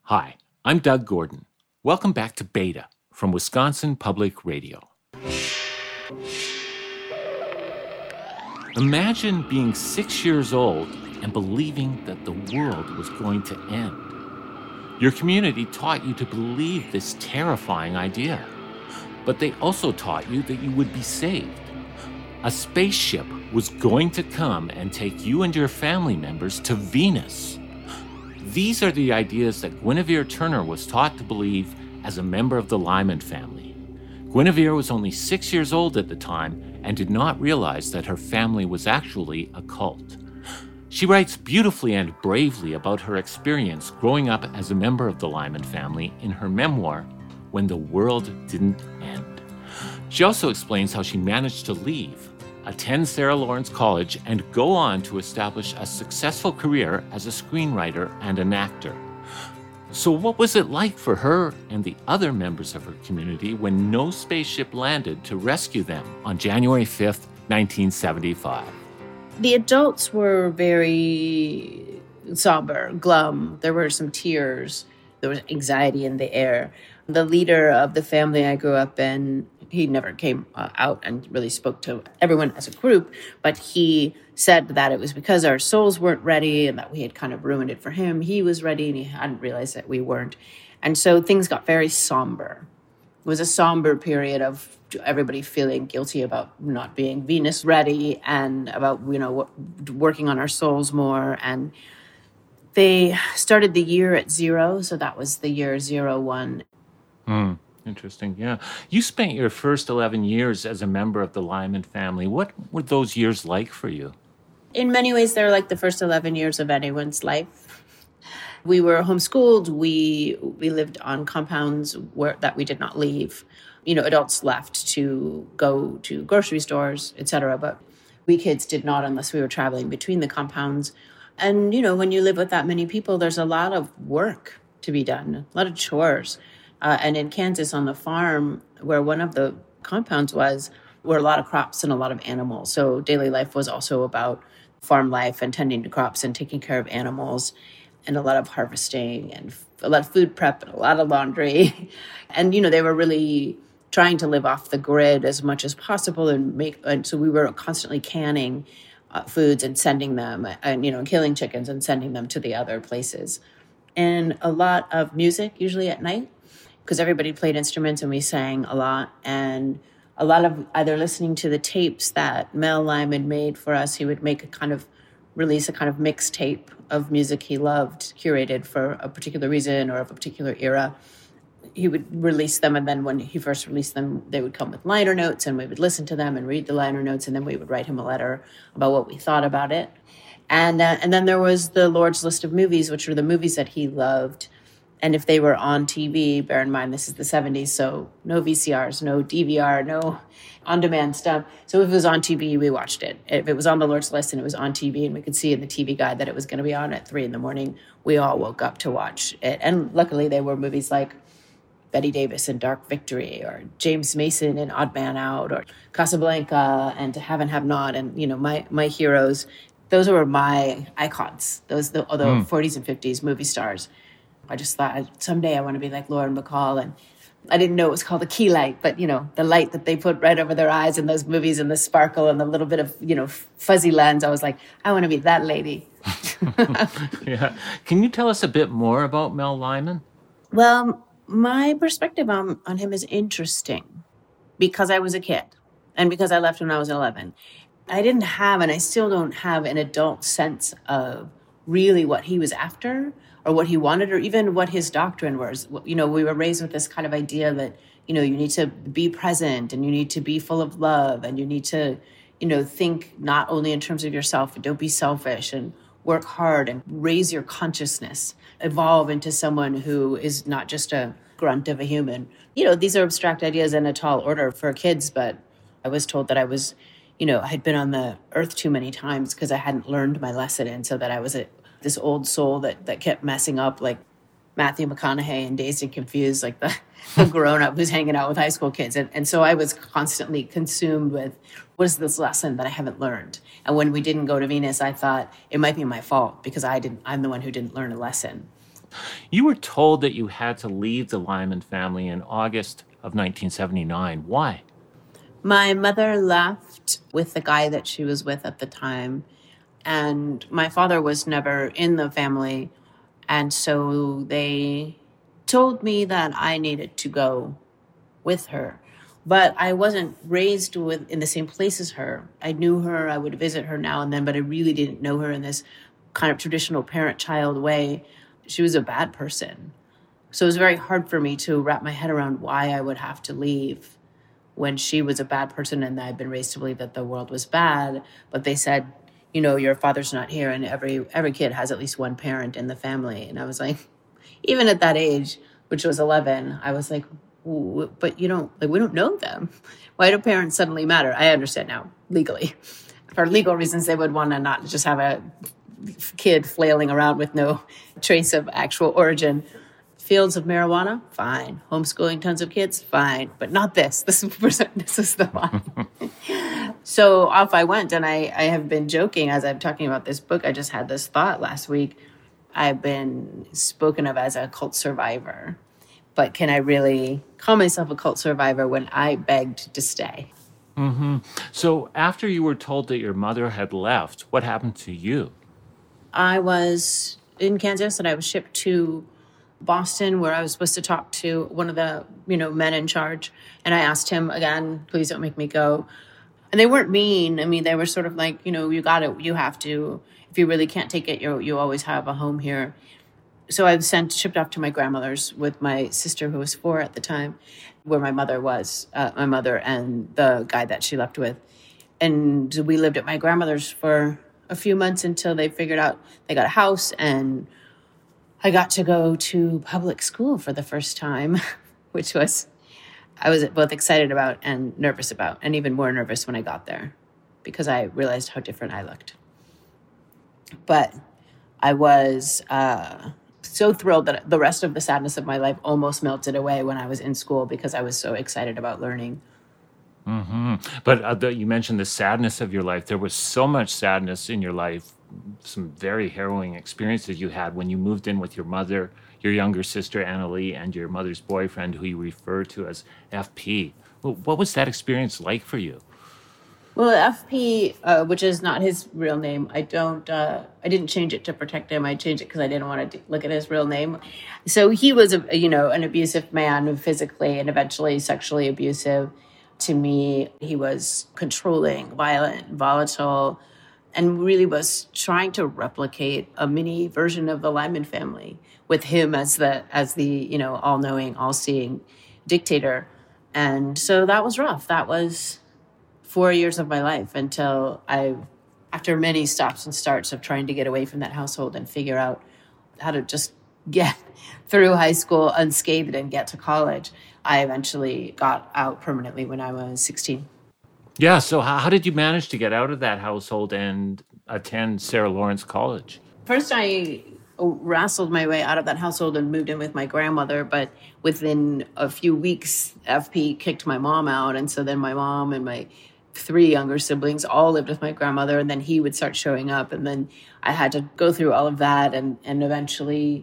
Hi, I'm Doug Gordon. Welcome back to Beta from Wisconsin Public Radio. Imagine being 6 years old and believing that the world was going to end. Your community taught you to believe this terrifying idea, but they also taught you that you would be saved. A spaceship was going to come and take you and your family members to Venus. These are the ideas that Guinevere Turner was taught to believe as a member of the Lyman family. Guinevere was only 6 years old at the time and did not realize that her family was actually a cult. She writes beautifully and bravely about her experience growing up as a member of the Lyman family in her memoir, When the World Didn't End. She also explains how she managed to leave, attend Sarah Lawrence College, and go on to establish a successful career as a screenwriter and an actor. So what was it like for her and the other members of her community when no spaceship landed to rescue them on January 5th, 1975? The adults were very somber, glum. There were some tears. There was anxiety in the air. The leader of the family I grew up in, he never came out and really spoke to everyone as a group, but he said that it was because our souls weren't ready and that we had kind of ruined it for him. He was ready and he hadn't realized that we weren't. And so things got very somber. It was a somber period of everybody feeling guilty about not being Venus ready and about, working on our souls more. And they started the year at 0. So that was the year 01. Interesting, yeah. You spent your first 11 years as a member of the Lyman family. What were those years like for you? In many ways, they're like the first 11 years of anyone's life. We were homeschooled. We lived on compounds that we did not leave. Adults left to go to grocery stores, etc. But we kids did not unless we were traveling between the compounds. And, when you live with that many people, there's a lot of work to be done, a lot of chores. And in Kansas on the farm, where one of the compounds was, were a lot of crops and a lot of animals. So daily life was also about farm life and tending to crops and taking care of animals and a lot of harvesting and a lot of food prep and a lot of laundry. And, they were really trying to live off the grid as much as possible and so we were constantly canning foods and sending them and, killing chickens and sending them to the other places. And a lot of music, usually at night, because everybody played instruments and we sang a lot. And a lot of either listening to the tapes that Mel Lyman made for us. He would release a kind of mixtape of music he loved, curated for a particular reason or of a particular era. He would release them, and then when he first released them, they would come with liner notes, and we would listen to them and read the liner notes, and then we would write him a letter about what we thought about it. And then there was the Lord's List of Movies, which were the movies that he loved. And if they were on TV, bear in mind, this is the 70s, so no VCRs, no DVR, no on-demand stuff. So if it was on TV, we watched it. If it was on the Lord's List and it was on TV and we could see in the TV guide that it was going to be on at 3 a.m, we all woke up to watch it. And luckily, they were movies like Bette Davis in Dark Victory, or James Mason in Odd Man Out, or Casablanca and To Have and Have Not, and, my heroes. Those were my icons, the 40s and 50s movie stars. I just thought someday I want to be like Lauren Bacall. And I didn't know it was called a key light, but, the light that they put right over their eyes in those movies and the sparkle and the little bit of, fuzzy lens. I was like, I want to be that lady. Yeah. Can you tell us a bit more about Mel Lyman? Well, my perspective on him is interesting because I was a kid and because I left when I was 11. I didn't have, and I still don't have, an adult sense of really what he was after or what he wanted, or even what his doctrine was. We were raised with this kind of idea that, you need to be present and you need to be full of love and you need to, think not only in terms of yourself, but don't be selfish and work hard and raise your consciousness, evolve into someone who is not just a grunt of a human. These are abstract ideas in a tall order for kids, but I was told that I was, I had been on the earth too many times because I hadn't learned my lesson. And so that I was this old soul that kept messing up, like Matthew McConaughey in Dazed and Confused, like the grown-up who's hanging out with high school kids. And so I was constantly consumed with, what is this lesson that I haven't learned? And when we didn't go to Venus, I thought it might be my fault because I'm the one who didn't learn a lesson. You were told that you had to leave the Lyman family in August of 1979. Why? My mother left with the guy that she was with at the time, and my father was never in the family. And so they told me that I needed to go with her. But I wasn't raised in the same place as her. I knew her, I would visit her now and then, but I really didn't know her in this kind of traditional parent-child way. She was a bad person. So it was very hard for me to wrap my head around why I would have to leave when she was a bad person and I'd been raised to believe that the world was bad. But they said, your father's not here, and every kid has at least one parent in the family. And I was like, even at that age, which was 11, I was like, but we don't know them. Why do parents suddenly matter? I understand now, legally. For legal reasons, they would want to not just have a kid flailing around with no trace of actual origin. Fields of marijuana, fine. Homeschooling tons of kids, fine. But not this. This is the one. So off I went, and I have been joking as I'm talking about this book. I just had this thought last week. I've been spoken of as a cult survivor. But can I really call myself a cult survivor when I begged to stay? Mm-hmm. So after you were told that your mother had left, what happened to you? I was in Kansas, and I was shipped to Boston, where I was supposed to talk to one of the, men in charge. And I asked him again, please don't make me go. And they weren't mean. I mean, they were sort of like, you got it. You have to. If you really can't take it, you always have a home here. So I was shipped off to my grandmother's with my sister, who was 4 at the time, where my mother was, my mother and the guy that she left with. And we lived at my grandmother's for a few months until they figured out they got a house, and I got to go to public school for the first time, which I was both excited about and nervous about, and even more nervous when I got there because I realized how different I looked. But I was so thrilled that the rest of the sadness of my life almost melted away when I was in school because I was so excited about learning. Mm-hmm. But you mentioned the sadness of your life. There was so much sadness in your life, some very harrowing experiences you had when you moved in with your mother, your younger sister, Annalie, and your mother's boyfriend, who you refer to as FP. What was that experience like for you? Well, FP, which is not his real name, I didn't change it to protect him. I changed it because I didn't want to look at his real name. So he was, an abusive man, physically and eventually sexually abusive to me. He was controlling, violent, volatile, and really was trying to replicate a mini version of the Lyman family with him as the all-knowing, all-seeing dictator. And so that was rough. That was 4 years of my life until after many stops and starts of trying to get away from that household and figure out how to just get through high school unscathed and get to college, I eventually got out permanently when I was 16. Yeah, so how did you manage to get out of that household and attend Sarah Lawrence College? First, I wrestled my way out of that household and moved in with my grandmother, but within a few weeks, FP kicked my mom out, and so then my mom and my 3 younger siblings all lived with my grandmother, and then he would start showing up, and then I had to go through all of that, and eventually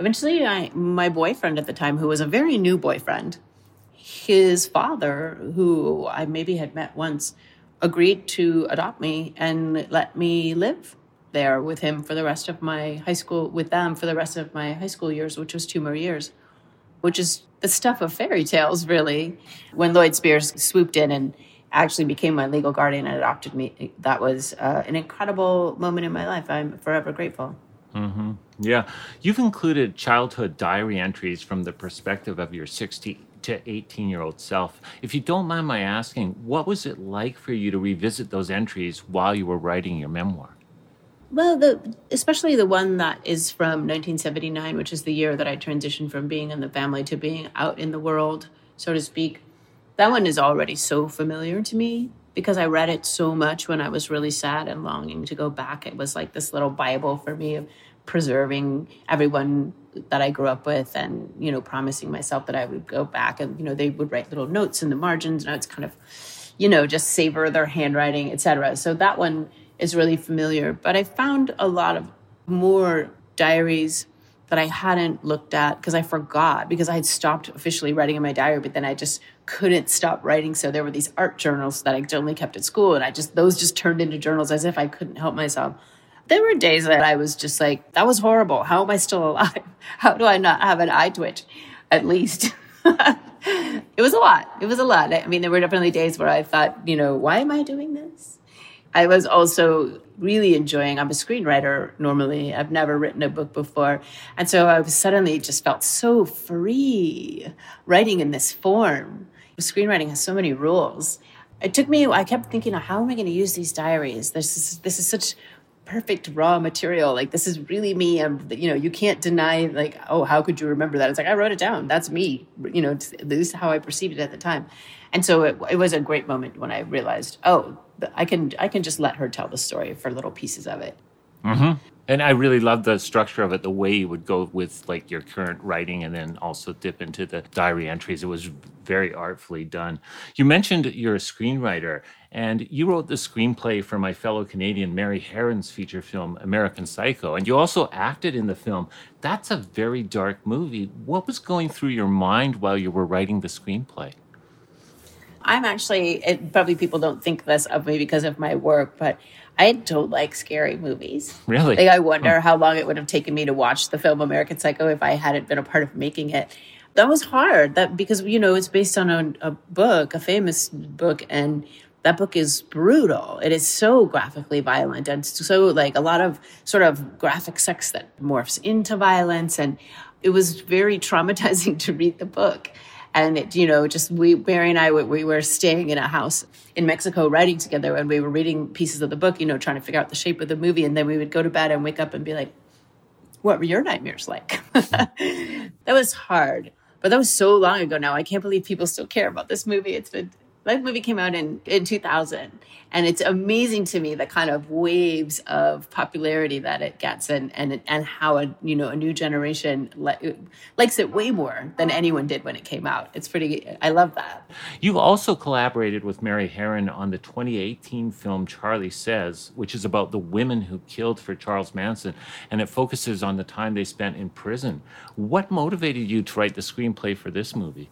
my boyfriend at the time, who was a very new boyfriend, his father, who I maybe had met once, agreed to adopt me and let me live there with him for the rest of my high school, with them for the rest of my high school years, which was 2 more years, which is the stuff of fairy tales, really. When Lloyd Spears swooped in and actually became my legal guardian and adopted me, that was an incredible moment in my life. I'm forever grateful. Mm-hmm. Yeah. You've included childhood diary entries from the perspective of your 16 to 18-year-old self. If you don't mind my asking, what was it like for you to revisit those entries while you were writing your memoir? Well, especially the one that is from 1979, which is the year that I transitioned from being in the family to being out in the world, so to speak. That one is already so familiar to me because I read it so much when I was really sad and longing to go back. It was like this little Bible for me of preserving everyone that I grew up with and, promising myself that I would go back and, they would write little notes in the margins and I would kind of, just savor their handwriting, etc. So that one is really familiar. But I found a lot of more diaries that I hadn't looked at because I forgot, because I had stopped officially writing in my diary, but then I just couldn't stop writing. So there were these art journals that I only kept at school, and those just turned into journals as if I couldn't help myself. There were days that I was just like, that was horrible. How am I still alive? How do I not have an eye twitch, at least? It was a lot. It was a lot. I mean, there were definitely days where I thought, why am I doing this? I was also really enjoying, I'm a screenwriter normally. I've never written a book before. And so I suddenly just felt so free writing in this form. Screenwriting has so many rules. It took me, I kept thinking, how am I going to use these diaries? This is such perfect raw material. Like, this is really me. And, you can't deny, like, oh, how could you remember that? It's like, I wrote it down. That's me. This is how I perceived it at the time. And so it was a great moment when I realized, oh, I can just let her tell the story for little pieces of it. Mm-hmm. And I really love the structure of it, the way you would go with like your current writing and then also dip into the diary entries. It was very artfully done. You mentioned you're a screenwriter, and you wrote the screenplay for my fellow Canadian Mary Harron's feature film, American Psycho, and you also acted in the film. That's a very dark movie. What was going through your mind while you were writing the screenplay? I'm actually, probably people don't think this of me because of my work, but I don't like scary movies. Really? Like, I wonder how long it would have taken me to watch the film American Psycho if I hadn't been a part of making it. That was hard, because, it's based on a book, a famous book, and that book is brutal. It is so graphically violent, and so like a lot of sort of graphic sex that morphs into violence. And it was very traumatizing to read the book. And it, Mary and I, we were staying in a house in Mexico writing together, and we were reading pieces of the book, trying to figure out the shape of the movie. And then we would go to bed and wake up and be like, what were your nightmares like? That was hard. But that was so long ago now. I can't believe people still care about this movie. That movie came out in 2000, and it's amazing to me the kind of waves of popularity that it gets, and how a new generation likes it way more than anyone did when it came out. It's I love that. You also collaborated with Mary Harron on the 2018 film Charlie Says, which is about the women who killed for Charles Manson, and it focuses on the time they spent in prison. What motivated you to write the screenplay for this movie?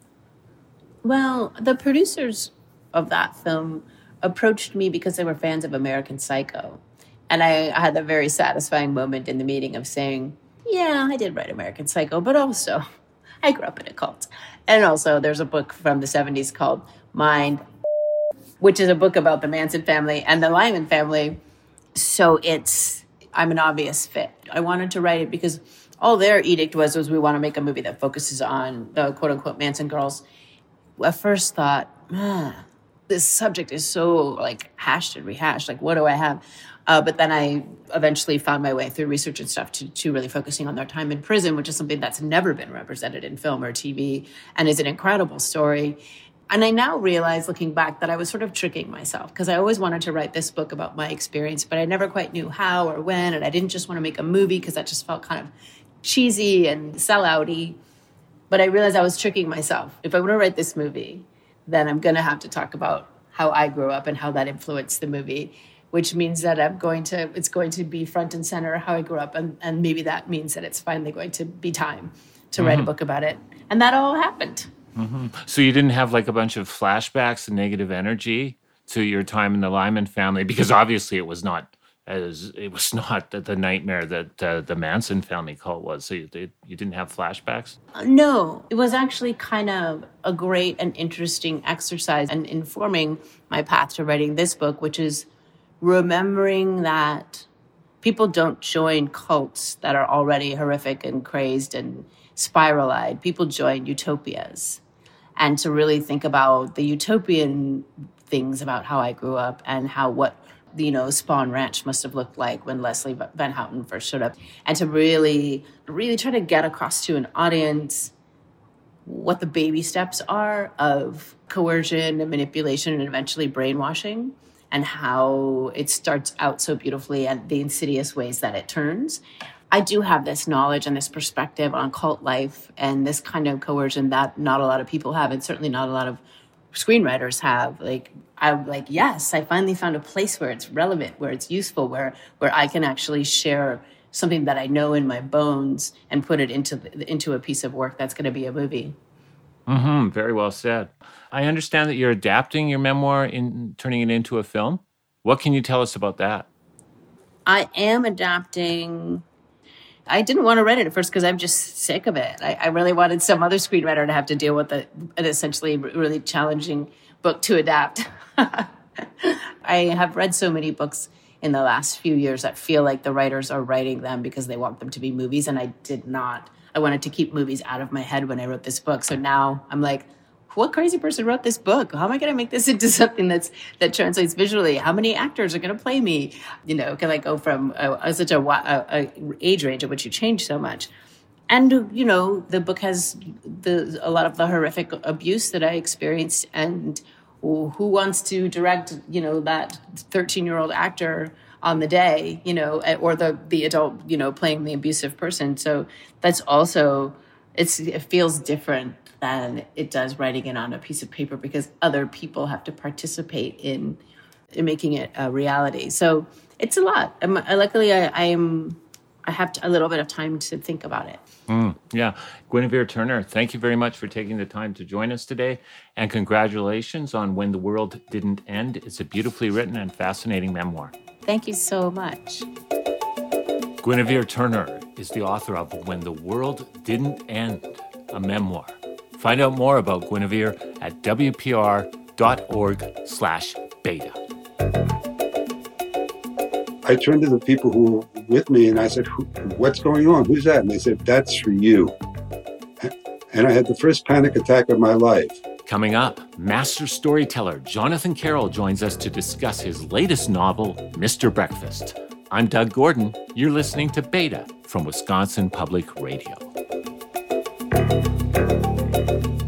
Well, the producers of that film approached me because they were fans of American Psycho. And I had a very satisfying moment in the meeting of saying, yeah, I did write American Psycho, but also I grew up in a cult. And also there's a book from the 70s called Mind, which is a book about the Manson family and the Lyman family. So I'm an obvious fit. I wanted to write it because all their edict was we want to make a movie that focuses on the quote-unquote Manson girls. I first thought, this subject is so like hashed and rehashed. Like, what do I have? But then I eventually found my way through research and stuff to really focusing on their time in prison, which is something that's never been represented in film or TV and is an incredible story. And I now realize, looking back, that I was sort of tricking myself because I always wanted to write this book about my experience, but I never quite knew how or when. And I didn't just want to make a movie because that just felt kind of cheesy and sellout-y. But I realized I was tricking myself. If I want to write this movie, then I'm going to have to talk about how I grew up and how that influenced the movie, which means that it's going to be front and center how I grew up. And maybe that means that it's finally going to be time to write a book about it. And that all happened. Mm-hmm. So you didn't have like a bunch of flashbacks and negative energy to your time in the Lyman family, because obviously it was not the nightmare that the Manson family cult was. So you didn't have flashbacks? No, it was actually kind of a great and interesting exercise in informing my path to writing this book, which is remembering that people don't join cults that are already horrific and crazed and spiralized. People join utopias. And to really think about the utopian things about how I grew up and what Spawn Ranch must have looked like when Leslie Van Houten first showed up. And to really, really try to get across to an audience what the baby steps are of coercion and manipulation and eventually brainwashing, and how it starts out so beautifully and the insidious ways that it turns. I do have this knowledge and this perspective on cult life and this kind of coercion that not a lot of people have, and certainly not a lot of screenwriters have. I'm like, yes, I finally found a place where it's relevant, where it's useful, where I can actually share something that I know in my bones and put it into a piece of work that's going to be a movie. Mm-hmm. Very well said. I understand that you're adapting your memoir and turning it into a film. What can you tell us about that? I am adapting. I didn't want to write it at first because I'm just sick of it. I really wanted some other screenwriter to have to deal with an essentially really challenging book to adapt. I have read so many books in the last few years that feel like the writers are writing them because they want them to be movies, and I did not. I wanted to keep movies out of my head when I wrote this book. So now I'm like, what crazy person wrote this book? How am I going to make this into something that translates visually? How many actors are going to play me? Can I go from such a age range at which you change so much? And, the book has a lot of the horrific abuse that I experienced, and who wants to direct, that 13-year-old actor on the day, or the adult, playing the abusive person. So that's also, it feels different than it does writing it on a piece of paper because other people have to participate in making it a reality. So it's a lot. Luckily, I have a little bit of time to think about it. Yeah. Guinevere Turner, thank you very much for taking the time to join us today. And congratulations on When the World Didn't End. It's a beautifully written and fascinating memoir. Thank you so much. Guinevere Turner is the author of When the World Didn't End, a memoir. Find out more about Guinevere at wpr.org/beta. I turned to the people who were with me and I said, what's going on? Who's that? And they said, that's for you. And I had the first panic attack of my life. Coming up, master storyteller Jonathan Carroll joins us to discuss his latest novel, Mr. Breakfast. I'm Doug Gordon. You're listening to Beta from Wisconsin Public Radio.